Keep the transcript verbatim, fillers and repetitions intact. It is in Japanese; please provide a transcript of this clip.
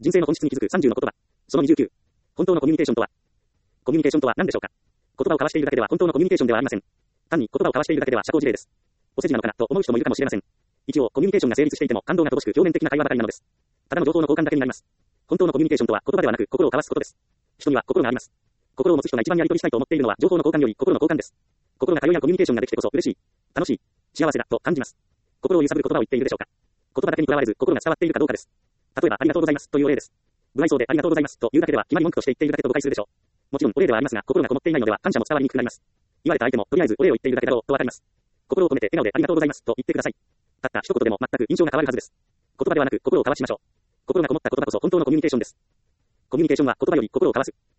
人生の本質に気づくさんじゅうの言葉。そのにじゅうきゅう。本当のコミュニケーションとは。コミュニケーションとは何でしょうか。言葉を交わしているだけでは本当のコミュニケーションではありません。単に言葉を交わしているだけでは社交辞令です。お世辞なのかなと思う人もいるかもしれません。一応、コミュニケーションが成立していても感動が乏しく表面的な会話ばかりなのです。ただの情報の交換だけになります。本当のコミュニケーションとは言葉ではなく心を交わすことです。人には心があります。心を持つ人が一番やり取りしたいと思っているのは情報の交換より心の交換です。心が通い合うコミュニケーションができてこそ嬉しい、楽しい、幸せだと感じます。心を揺さぶる言葉を言っているでしょうか。言葉だけにとらわれず心が伝わっているかどうかです。例えばありがとうございますというお礼です。無愛想でありがとうございますというだけでは決まり文句として言っているだけと誤解するでしょう。もちろんお礼ではありますが心がこもっていないのでは感謝も伝わりにくくなります。言われた相手もとりあえずお礼を言っているだけだろうとわかります。心を込めて笑顔でありがとうございますと言ってください。たった一言でも全く印象が変わるはずです。言葉ではなく心を交わしましょう。心がこもった言葉こそ本当のコミュニケーションです。コミュニケーションは言葉より心を交わす。